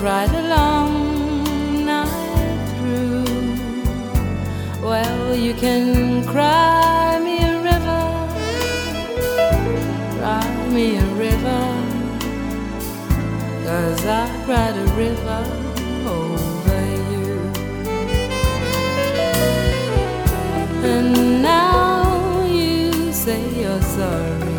cried a long night through. Well, you can cry me a river, cry me a river, 'cause I cried a river over you. And now you say you're sorry,